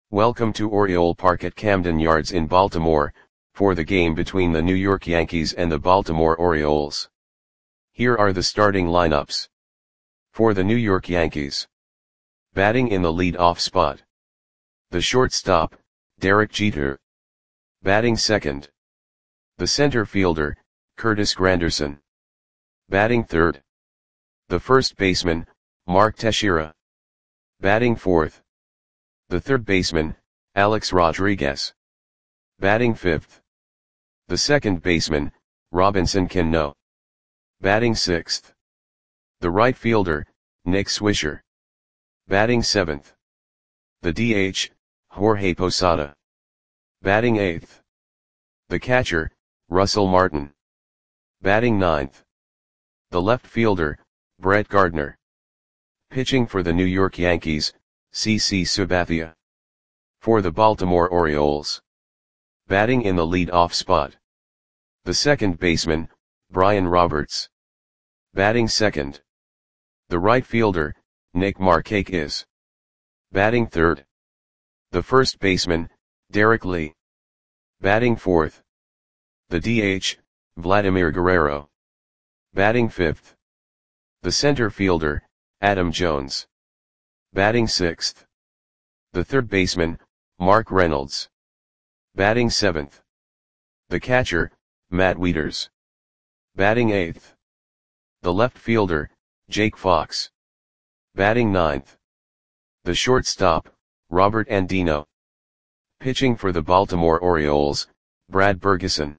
Welcome to Oriole Park at Camden Yards in Baltimore, for the game between the New York Yankees and the Baltimore Orioles. Here are the starting lineups. For the New York Yankees. Batting in the lead-off spot. The shortstop, Derek Jeter. Batting second. The center fielder, Curtis Granderson. Batting third. The first baseman, Mark Teixeira. Batting fourth. The third baseman, Alex Rodriguez. Batting fifth. The second baseman, Robinson Cano. Batting sixth. The right fielder, Nick Swisher. Batting seventh. The DH, Jorge Posada. Batting eighth. The catcher, Russell Martin. Batting ninth. The left fielder, Brett Gardner. Pitching for the New York Yankees, CC Sabathia. For the Baltimore Orioles. Batting in the lead-off spot. The second baseman, Brian Roberts. Batting second. The right fielder, Nick Markakis. Batting third. The first baseman, Derek Lee. Batting fourth. The DH, Vladimir Guerrero. Batting fifth. The center fielder, Adam Jones. Batting sixth. The third baseman, Mark Reynolds. Batting seventh. The catcher, Matt Wieters. Batting eighth. The left fielder, Jake Fox. Batting ninth. The shortstop, Robert Andino. Pitching for the Baltimore Orioles, Brad Bergeson.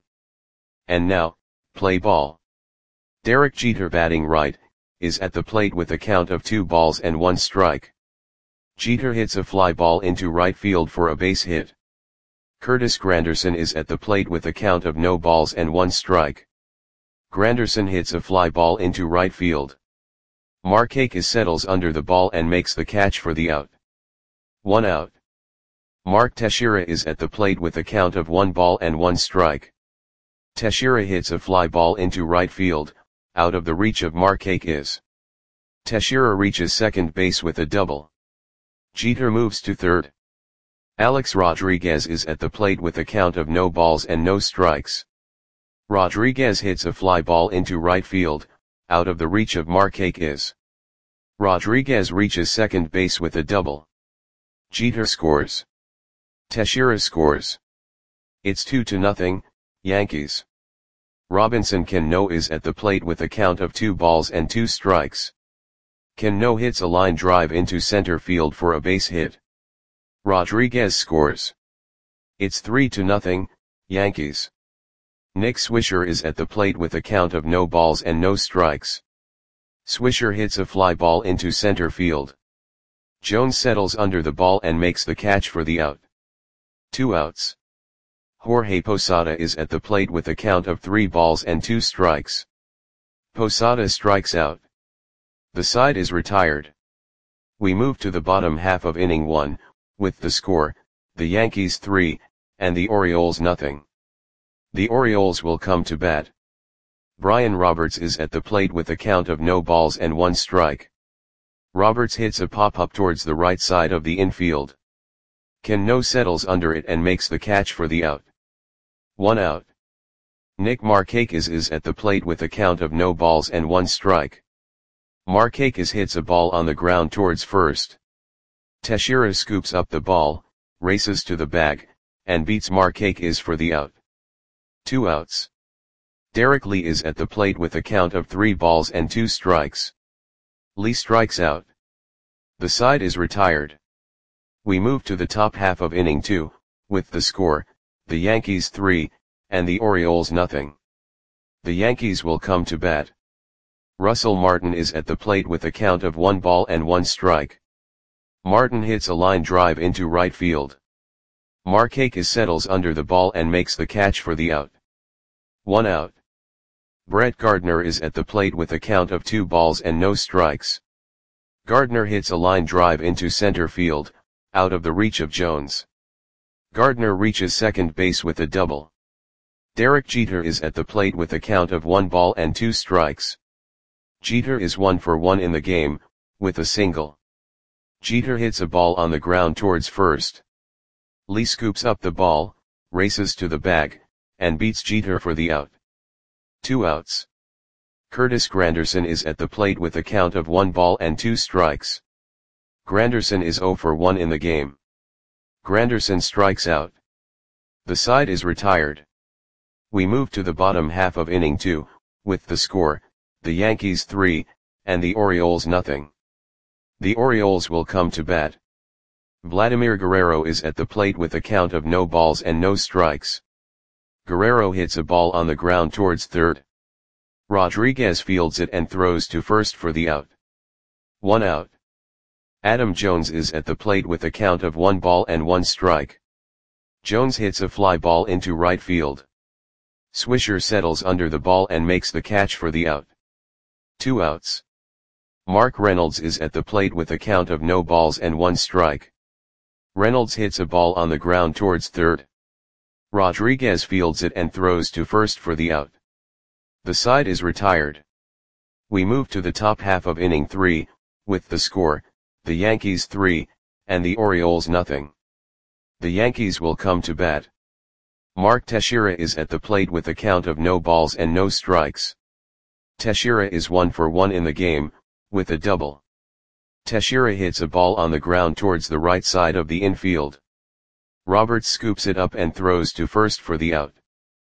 And now, play ball. Derek Jeter, batting right, is at the plate with a count of 2-1 strike. Jeter hits a fly ball into right field for a base hit. Curtis Granderson is at the plate with a count of 0-1 strike. Granderson hits a fly ball into right field. Markakis settles under the ball and makes the catch for the out. 1 out. Mark Teixeira is at the plate with a count of 1-1 strike. Teixeira hits a fly ball into right field, out of the reach of Markakis. Teixeira reaches second base with a double. Jeter moves to third. Alex Rodriguez is at the plate with a count of 0 strikes. Rodriguez hits a fly ball into right field, out of the reach of Markakis. Rodriguez reaches second base with a double. Jeter scores. Teixeira scores. It's 2-0, Yankees. Robinson Cano is at the plate with a count of 2 strikes. Cano hits a line drive into center field for a base hit. Rodriguez scores. It's 3-0, Yankees. Nick Swisher is at the plate with a count of 0 strikes. Swisher hits a fly ball into center field. Jones settles under the ball and makes the catch for the out. 2 outs. Jorge Posada is at the plate with a count of 3 strikes. Posada strikes out. The side is retired. We move to the bottom half of inning 1, with the score, the Yankees 3, and the Orioles 0. The Orioles will come to bat. Brian Roberts is at the plate with a count of 0-1 strike. Roberts hits a pop-up towards the right side of the infield. Cano settles under it and makes the catch for the out. 1 out. Nick Markakis is at the plate with a count of 0-1 strike. Markakis hits a ball on the ground towards first. Teixeira scoops up the ball, races to the bag, and beats Markakis for the out. 2 outs. Derek Lee is at the plate with a count of 3 strikes. Lee strikes out. The side is retired. We move to the top half of inning 2, with the score, the Yankees 3, and the Orioles 0. The Yankees will come to bat. Russell Martin is at the plate with a count of 1-1 strike. Martin hits a line drive into right field. Markakis settles under the ball and makes the catch for the out. 1 out. Brett Gardner is at the plate with a count of 2 strikes. Gardner hits a line drive into center field, out of the reach of Jones. Gardner reaches second base with a double. Derek Jeter is at the plate with a count of 1-2 strikes. Jeter is 1 for 1 in the game, with a single. Jeter hits a ball on the ground towards first. Lee scoops up the ball, races to the bag, and beats Jeter for the out. 2 outs. Curtis Granderson is at the plate with a count of 1 ball and 2 strikes. Granderson is 0 for 1 in the game. Granderson strikes out. The side is retired. We move to the bottom half of inning 2, with the score, the Yankees 3, and the Orioles nothing. The Orioles will come to bat. Vladimir Guerrero is at the plate with a count of no balls and no strikes. Guerrero hits a ball on the ground towards third. Rodriguez fields it and throws to first for the out. 1 out. Adam Jones is at the plate with a count of 1 ball and 1 strike. Jones hits a fly ball into right field. Swisher settles under the ball and makes the catch for the out. 2 outs. Mark Reynolds is at the plate with a count of no balls and 1 strike. Reynolds hits a ball on the ground towards third. Rodriguez fields it and throws to first for the out. The side is retired. We move to the top half of inning 3, with the score, the Yankees 3, and the Orioles nothing. The Yankees will come to bat. Mark Teixeira is at the plate with a count of no balls and no strikes. Teixeira is 1 for 1 in the game, with a double. Teixeira hits a ball on the ground towards the right side of the infield. Roberts scoops it up and throws to first for the out.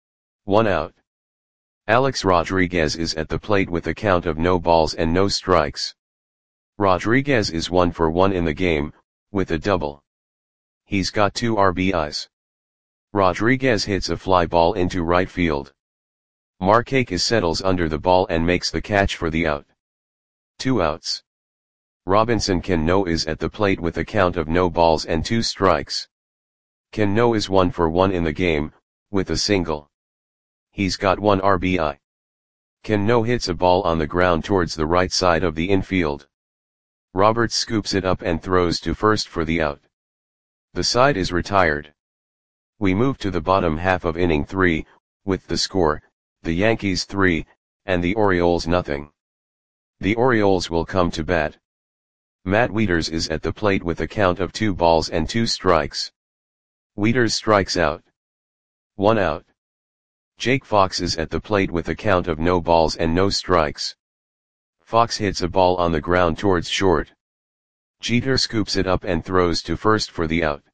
1 out. Alex Rodriguez is at the plate with a count of no balls and no strikes. Rodriguez is 1 for 1 in the game, with a double. He's got 2 RBIs. Rodriguez hits a fly ball into right field. Markakis settles under the ball and makes the catch for the out. 2 outs. Robinson Cano is at the plate with a count of no balls and 2 strikes. Cano is 1 for 1 in the game, with a single. He's got 1 RBI. Cano hits a ball on the ground towards the right side of the infield. Roberts scoops it up and throws to first for the out. The side is retired. We move to the bottom half of inning 3, with the score, the Yankees 3, and the Orioles nothing. The Orioles will come to bat. Matt Wieters is at the plate with a count of 2 balls and 2 strikes. Wieters strikes out. 1 out. Jake Fox is at the plate with a count of no balls and no strikes. Fox hits a ball on the ground towards short. Jeter scoops it up and throws to first for the out.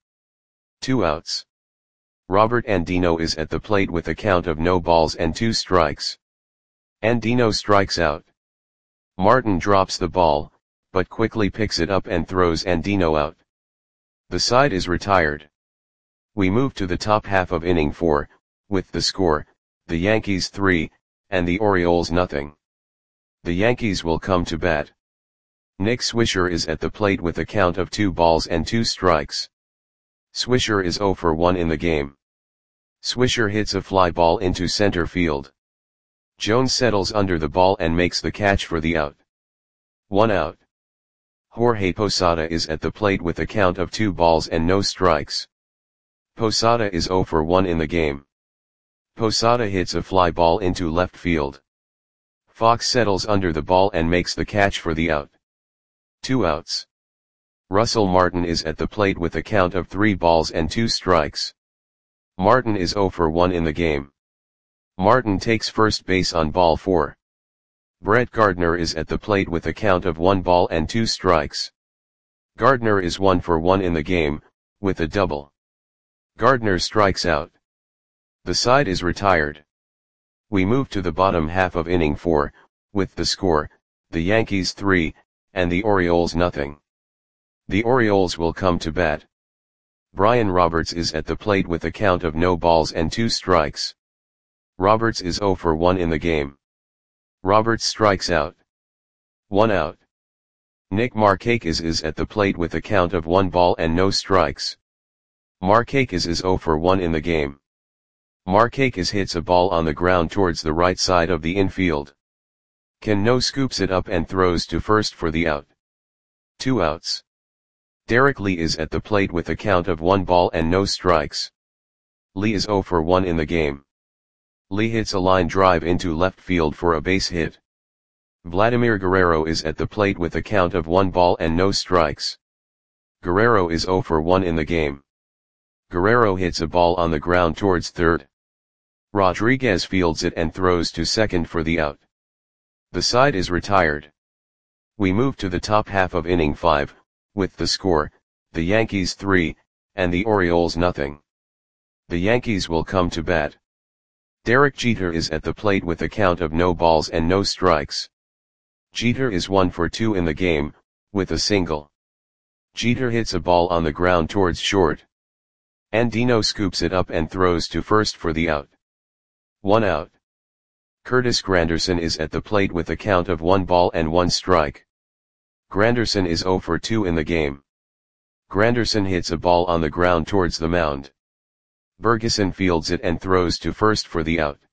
2 outs. Robert Andino is at the plate with a count of no balls and 2 strikes. Andino strikes out. Martin drops the ball, but quickly picks it up and throws Andino out. The side is retired. We move to the top half of inning 4, with the score, the Yankees 3, and the Orioles nothing. The Yankees will come to bat. Nick Swisher is at the plate with a count of 2 balls and 2 strikes. Swisher is 0 for 1 in the game. Swisher hits a fly ball into center field. Jones settles under the ball and makes the catch for the out. 1 out. Jorge Posada is at the plate with a count of 2 balls and no strikes. Posada is 0 for 1 in the game. Posada hits a fly ball into left field. Fox settles under the ball and makes the catch for the out. 2 outs. Russell Martin is at the plate with a count of 3 balls and 2 strikes. Martin is 0 for 1 in the game. Martin takes first base on ball 4. Brett Gardner is at the plate with a count of 1 ball and 2 strikes. Gardner is 1 for 1 in the game, with a double. Gardner strikes out. The side is retired. We move to the bottom half of inning 4, with the score, the Yankees 3, and the Orioles nothing. The Orioles will come to bat. Brian Roberts is at the plate with a count of no balls and 2 strikes. Roberts is 0 for 1 in the game. Roberts strikes out. 1 out. Nick Markakis is at the plate with a count of 1 ball and no strikes. Markakis is 0 for 1 in the game. Markakis hits a ball on the ground towards the right side of the infield. Cano scoops it up and throws to first for the out. 2 outs. Derek Lee is at the plate with a count of 1 ball and no strikes. Lee is 0 for 1 in the game. Lee hits a line drive into left field for a base hit. Vladimir Guerrero is at the plate with a count of 1 ball and no strikes. Guerrero is 0 for 1 in the game. Guerrero hits a ball on the ground towards third. Rodriguez fields it and throws to second for the out. The side is retired. We move to the top half of inning 5, with the score, the Yankees 3, and the Orioles nothing. The Yankees will come to bat. Derek Jeter is at the plate with a count of no balls and no strikes. Jeter is 1 for 2 in the game, with a single. Jeter hits a ball on the ground towards short. Andino scoops it up and throws to first for the out. 1 out. Curtis Granderson is at the plate with a count of 1 ball and 1 strike. Granderson is 0 for 2 in the game. Granderson hits a ball on the ground towards the mound. Bergeson fields it and throws to first for the out.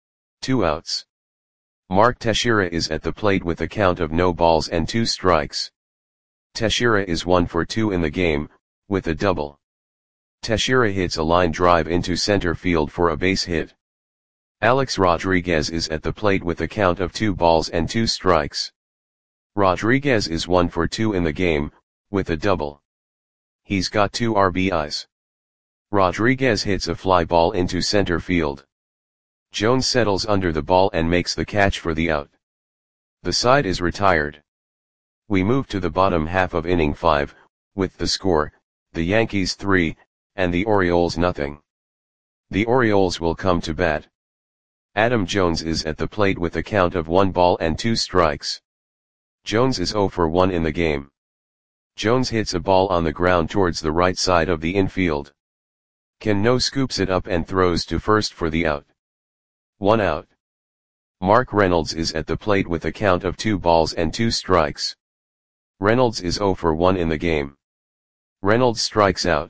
2 outs. Mark Teixeira is at the plate with a count of no balls and 2 strikes. Teixeira is 1 for 2 in the game, with a double. Teixeira hits a line drive into center field for a base hit. Alex Rodriguez is at the plate with a count of 2 balls and 2 strikes. Rodriguez is 1 for 2 in the game, with a double. He's got 2 RBIs. Rodriguez hits a fly ball into center field. Jones settles under the ball and makes the catch for the out. The side is retired. We move to the bottom half of inning 5, with the score, the Yankees 3, and the Orioles nothing. The Orioles will come to bat. Adam Jones is at the plate with a count of 1 ball and 2 strikes. Jones is 0 for 1 in the game. Jones hits a ball on the ground towards the right side of the infield. Cano scoops it up and throws to first for the out. 1 out. Mark Reynolds is at the plate with a count of 2 balls and 2 strikes. Reynolds is 0 for 1 in the game. Reynolds strikes out.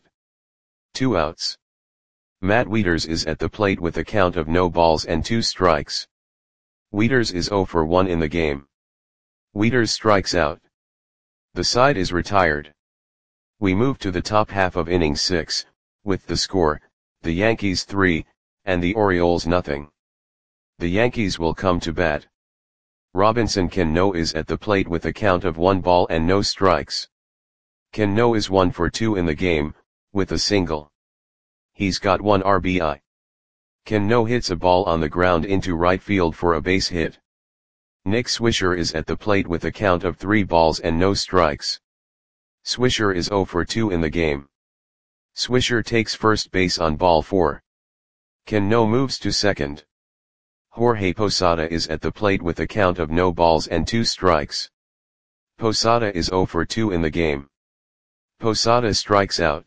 2 outs. Matt Wieters is at the plate with a count of no balls and 2 strikes. Wieters is 0 for 1 in the game. Wieters strikes out. The side is retired. We move to the top half of inning 6, with the score, the Yankees 3, and the Orioles nothing. The Yankees will come to bat. Robinson Cano is at the plate with a count of 1 ball and no strikes. Cano is 1 for 2 in the game, with a single. He's got 1 RBI. Cano hits a ball on the ground into right field for a base hit. Nick Swisher is at the plate with a count of 3 balls and no strikes. Swisher is 0 for 2 in the game. Swisher takes first base on ball 4. Cano moves to second. Jorge Posada is at the plate with a count of no balls and 2 strikes. Posada is 0 for 2 in the game. Posada strikes out.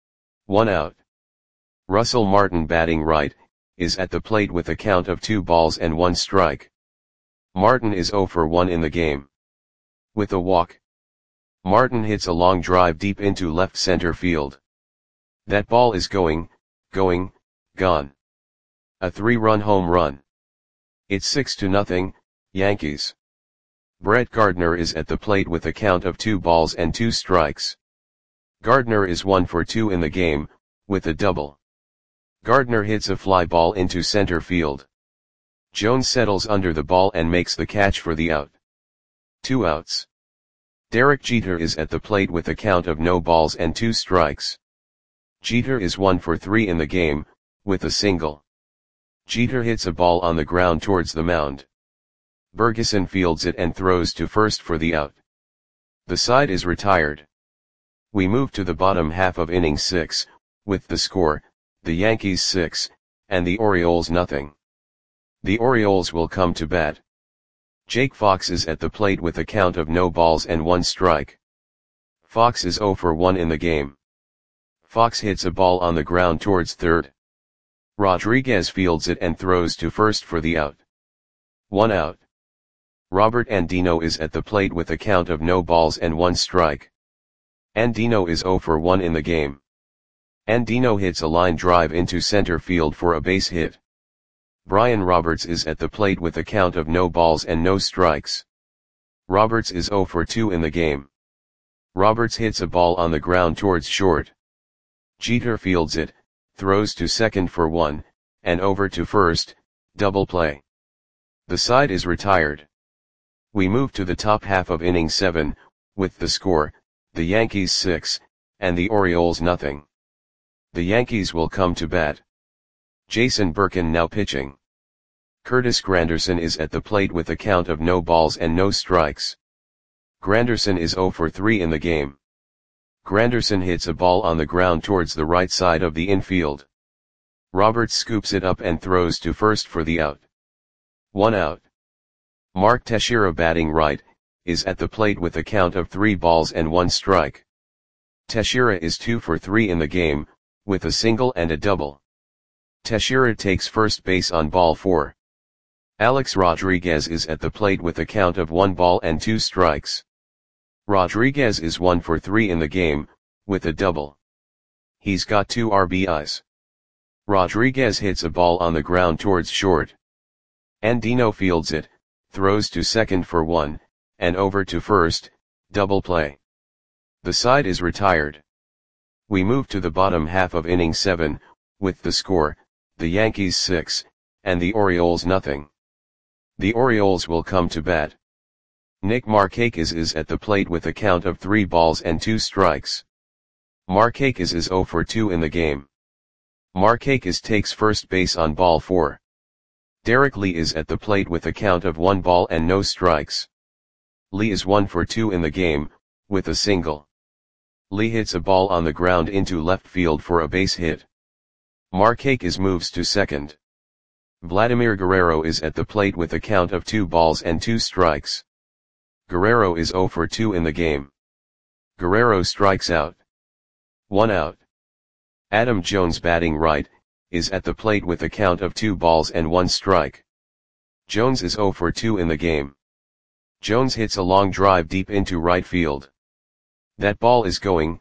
1 out. Russell Martin, batting right, is at the plate with a count of 2 balls and 1 strike. Martin is 0 for 1 in the game. With a walk. Martin hits a long drive deep into left center field. That ball is gone. A 3-run home run. It's 6-0, Yankees. Brett Gardner is at the plate with a count of 2 balls and 2 strikes. Gardner is 1 for 2 in the game, with a double. Gardner hits a fly ball into center field. Jones settles under the ball and makes the catch for the out. 2 outs. Derek Jeter is at the plate with a count of no balls and 2 strikes. Jeter is 1 for 3 in the game, with a single. Jeter hits a ball on the ground towards the mound. Bergeson fields it and throws to first for the out. The side is retired. We move to the bottom half of inning 6, with the score, the Yankees 6, and the Orioles nothing. The Orioles will come to bat. Jake Fox is at the plate with a count of no balls and 1 strike. Fox is 0 for 1 in the game. Fox hits a ball on the ground towards third. Rodriguez fields it and throws to first for the out. 1 out. Robert Andino is at the plate with a count of no balls and 1 strike. Andino is 0 for 1 in the game. Andino hits a line drive into center field for a base hit. Brian Roberts is at the plate with a count of no balls and no strikes. Roberts is 0 for 2 in the game. Roberts hits a ball on the ground towards short. Jeter fields it, throws to second for 1, and over to first, double play. The side is retired. We move to the top half of inning 7, with the score, the Yankees 6, and the Orioles nothing. The Yankees will come to bat. Jason Birkin now pitching. Curtis Granderson is at the plate with a count of no balls and no strikes. Granderson is 0 for 3 in the game. Granderson hits a ball on the ground towards the right side of the infield. Roberts scoops it up and throws to first for the out. 1 out. Mark Teixeira, batting right, is at the plate with a count of 3 balls and 1 strike. Teixeira is 2 for 3 in the game, with a single and a double. Teixeira takes first base on ball 4. Alex Rodriguez is at the plate with a count of 1 ball and 2 strikes. Rodriguez is 1 for 3 in the game, with a double. He's got 2 RBIs. Rodriguez hits a ball on the ground towards short. Andino fields it, throws to second for 1, and over to first, double play. The side is retired. We move to the bottom half of inning 7, with the score, the Yankees 6, and the Orioles nothing. The Orioles will come to bat. Nick Markakis is at the plate with a count of 3 balls and 2 strikes. Markakis is 0 for 2 in the game. Markakis takes first base on ball 4. Derek Lee is at the plate with a count of 1 ball and no strikes. Lee is 1 for 2 in the game, with a single. Lee hits a ball on the ground into left field for a base hit. Markakis moves to second. Vladimir Guerrero is at the plate with a count of 2 balls and 2 strikes. Guerrero is 0 for 2 in the game. Guerrero strikes out. 1 out. Adam Jones, batting right, is at the plate with a count of 2 balls and 1 strike. Jones is 0 for 2 in the game. Jones hits a long drive deep into right field. That ball is gone.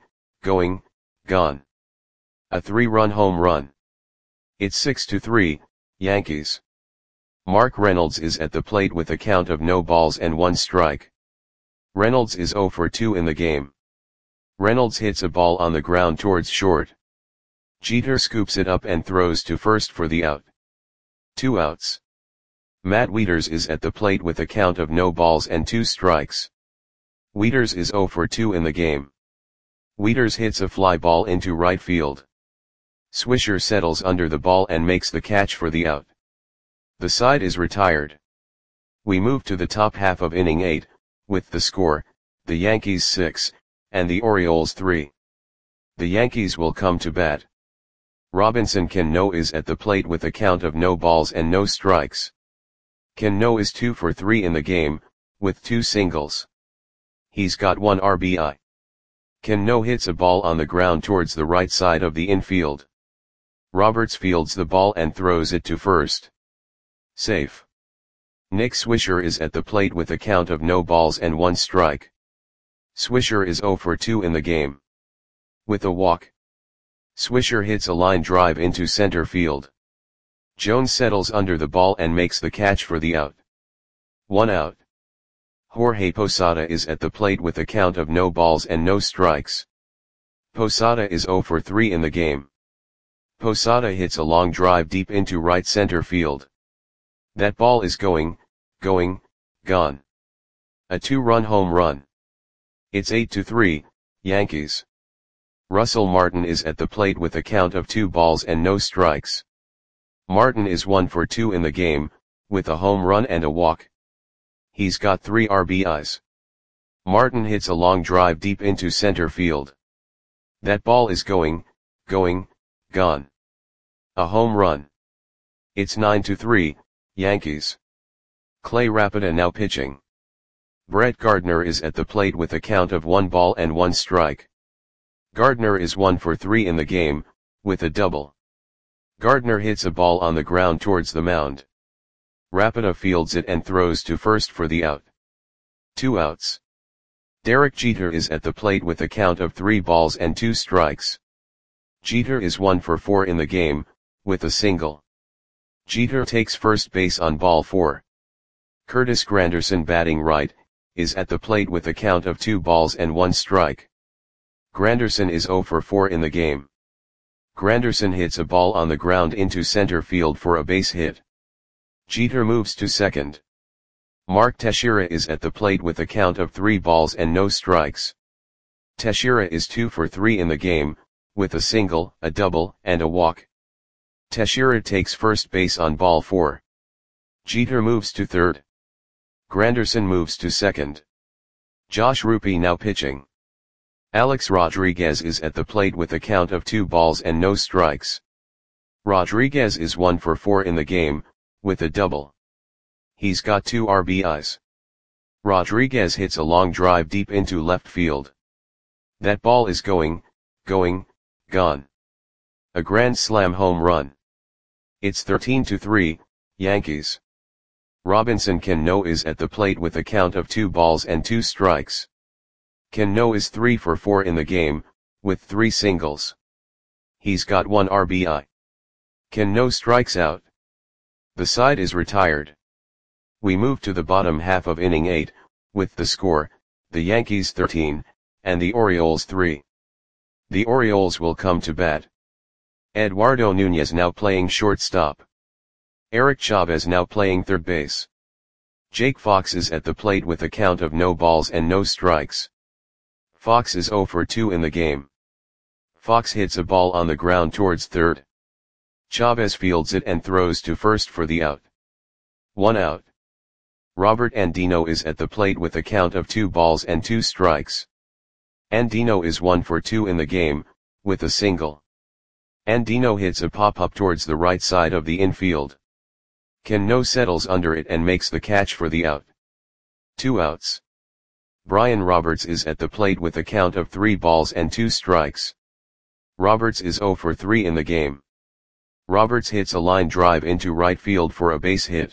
A 3-run home run. It's 6-3, Yankees. Mark Reynolds is at the plate with a count of no balls and 1 strike. Reynolds is 0 for 2 in the game. Reynolds hits a ball on the ground towards short. Jeter scoops it up and throws to first for the out. 2 outs. Matt Wieters is at the plate with a count of no balls and 2 strikes. Wieters is 0 for 2 in the game. Wieters hits a fly ball into right field. Swisher settles under the ball and makes the catch for the out. The side is retired. We move to the top half of inning 8, with the score, the Yankees 6, and the Orioles 3. The Yankees will come to bat. Robinson Cano is at the plate with a count of no balls and no strikes. Cano is 2 for 3 in the game, with 2 singles. He's got 1 RBI. Cano hits a ball on the ground towards the right side of the infield. Roberts fields the ball and throws it to first. Safe. Nick Swisher is at the plate with a count of no balls and 1 strike. Swisher is 0 for 2 in the game. With a walk. Swisher hits a line drive into center field. Jones settles under the ball and makes the catch for the out. 1 out. Jorge Posada is at the plate with a count of no balls and no strikes. Posada is 0 for 3 in the game. Posada hits a long drive deep into right center field. That ball is gone. A 2-run home run. It's 8-3, Yankees. Russell Martin is at the plate with a count of 2 balls and no strikes. Martin is 1 for 2 in the game, with a home run and a walk. He's got 3 RBIs. Martin hits a long drive deep into center field. That ball is gone. A home run. It's 9-3, Yankees. Clay Rapida now pitching. Brett Gardner is at the plate with a count of 1 ball and 1 strike. Gardner is 1 for 3 in the game, with a double. Gardner hits a ball on the ground towards the mound. Rapida fields it and throws to first for the out. 2 outs. Derek Jeter is at the plate with a count of 3 balls and 2 strikes. Jeter is 1 for 4 in the game, with a single. Jeter takes first base on ball 4. Curtis Granderson, batting right, is at the plate with a count of 2 balls and 1 strike. Granderson is 0 for 4 in the game. Granderson hits a ball on the ground into center field for a base hit. Jeter moves to second. Mark Teixeira is at the plate with a count of 3 balls and no strikes. Teixeira is 2 for 3 in the game, with a single, a double, and a walk. Teixeira takes first base on ball 4. Jeter moves to third. Granderson moves to second. Josh Rupe now pitching. Alex Rodriguez is at the plate with a count of 2 balls and no strikes. Rodriguez is 1 for 4 in the game, with a double. He's got 2 RBIs. Rodriguez hits a long drive deep into left field. That ball is going, gone. A grand slam home run. It's 13-3, Yankees. Robinson Cano is at the plate with a count of 2 balls and 2 strikes. Cano is 3 for 4 in the game, with 3 singles. He's got 1 RBI. Cano strikes out. The side is retired. We move to the bottom half of inning 8, with the score, the Yankees 13, and the Orioles 3. The Orioles will come to bat. Eduardo Nunez now playing shortstop. Eric Chavez now playing third base. Jake Fox is at the plate with a count of no balls and no strikes. Fox is 0 for 2 in the game. Fox hits a ball on the ground towards third. Chavez fields it and throws to first for the out. 1 out. Robert Andino is at the plate with a count of 2 balls and 2 strikes. Andino is 1 for 2 in the game, with a single. Andino hits a pop-up towards the right side of the infield. Cano settles under it and makes the catch for the out. 2 outs. Brian Roberts is at the plate with a count of 3 balls and 2 strikes. Roberts is 0 for 3 in the game. Roberts hits a line drive into right field for a base hit.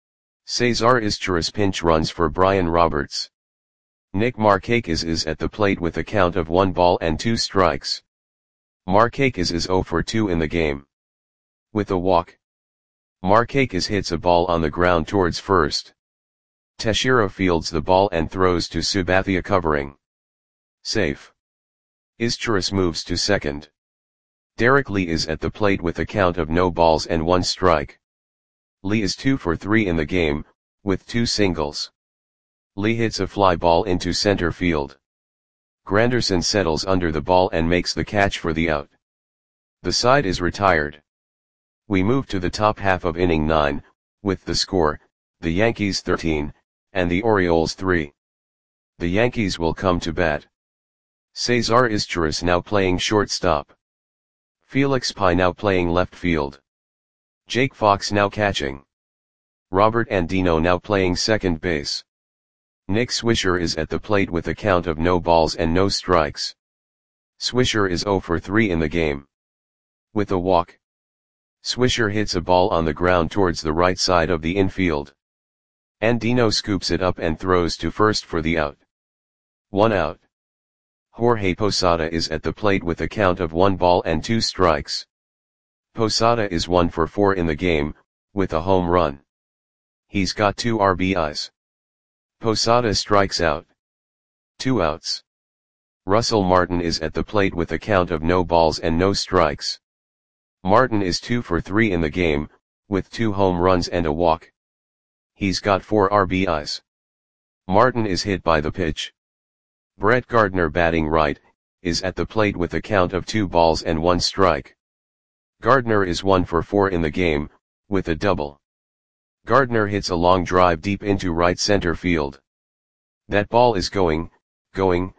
Cesar Izturis pinch runs for Brian Roberts. Nick Markakis is at the plate with a count of 1 ball and 2 strikes. Markakis is 0 for 2 in the game. With a walk. Markakis hits a ball on the ground towards first. Teixeira fields the ball and throws to Sabathia covering. Safe. Izturis moves to second. Derek Lee is at the plate with a count of no balls and 1 strike. Lee is 2 for 3 in the game, with 2 singles. Lee hits a fly ball into center field. Granderson settles under the ball and makes the catch for the out. The side is retired. We move to the top half of inning 9, with the score, the Yankees 13, and the Orioles 3. The Yankees will come to bat. Cesar Izturis now playing shortstop. Felix Pie now playing left field. Jake Fox now catching. Robert Andino now playing second base. Nick Swisher is at the plate with a count of no balls and no strikes. Swisher is 0 for 3 in the game. With a walk. Swisher hits a ball on the ground towards the right side of the infield. Andino scoops it up and throws to first for the out. 1 out. Jorge Posada is at the plate with a count of 1 ball and 2 strikes. Posada is 1 for 4 in the game, with a home run. He's got 2 RBIs. Posada strikes out. 2 outs. Russell Martin is at the plate with a count of no balls and no strikes. Martin is 2 for 3 in the game, with 2 home runs and a walk. He's got 4 RBIs. Martin is hit by the pitch. Brett Gardner batting right, is at the plate with a count of 2 balls and 1 strike. Gardner is 1 for 4 in the game, with a double. Gardner hits a long drive deep into right center field. That ball is going, gone.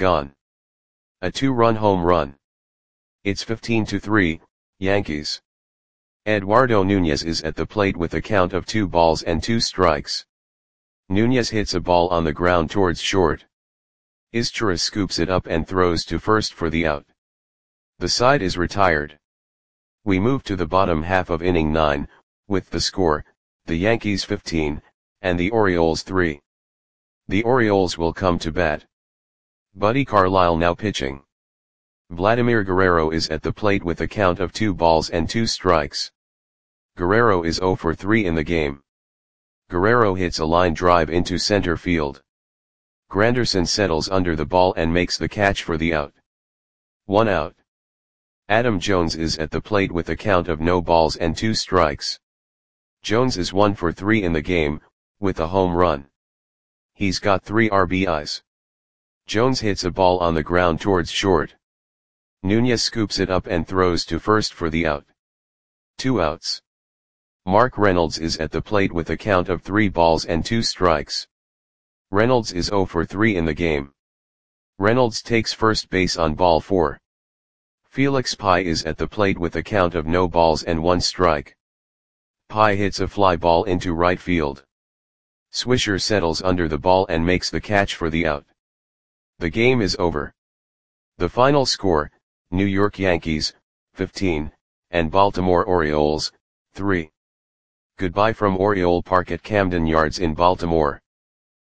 A 2-run home run. It's 15-3, Yankees. Eduardo Nunez is at the plate with a count of 2 balls and 2 strikes. Nunez hits a ball on the ground towards short. Izturis scoops it up and throws to first for the out. The side is retired. We move to the bottom half of inning 9, with the score, the Yankees 15, and the Orioles 3. The Orioles will come to bat. Buddy Carlisle now pitching. Vladimir Guerrero is at the plate with a count of 2 balls and 2 strikes. Guerrero is 0 for 3 in the game. Guerrero hits a line drive into center field. Granderson settles under the ball and makes the catch for the out. 1 out. Adam Jones is at the plate with a count of no balls and 2 strikes. Jones is 1 for 3 in the game, with a home run. He's got 3 RBIs. Jones hits a ball on the ground towards short. Nunez scoops it up and throws to first for the out. 2 outs. Mark Reynolds is at the plate with a count of 3 balls and 2 strikes. Reynolds is 0 for 3 in the game. Reynolds takes first base on ball 4. Felix Pie is at the plate with a count of no balls and 1 strike. Pie hits a fly ball into right field. Swisher settles under the ball and makes the catch for the out. The game is over. The final score, New York Yankees, 15, and Baltimore Orioles, 3. Goodbye from Oriole Park at Camden Yards in Baltimore.